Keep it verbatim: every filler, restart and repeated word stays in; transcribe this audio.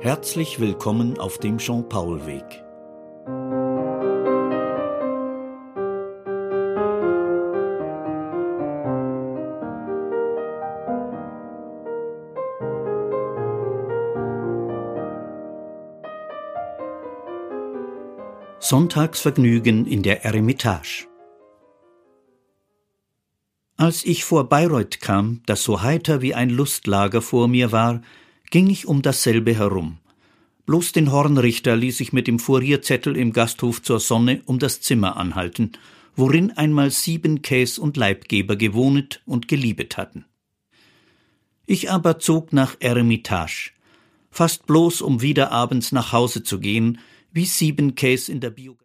Herzlich willkommen auf dem Jean-Paul-Weg. Sonntagsvergnügen in der Eremitage. Als ich vor Bayreuth kam, das so heiter wie ein Lustlager vor mir war, ging ich um dasselbe herum. Bloß den Hornrichter ließ ich mit dem Furierzettel im Gasthof zur Sonne um das Zimmer anhalten, worin einmal sieben Käs und Leibgeber gewohnet und geliebet hatten. Ich aber zog nach Eremitage, fast bloß um wieder abends nach Hause zu gehen, wie sieben Käs in der Biografie.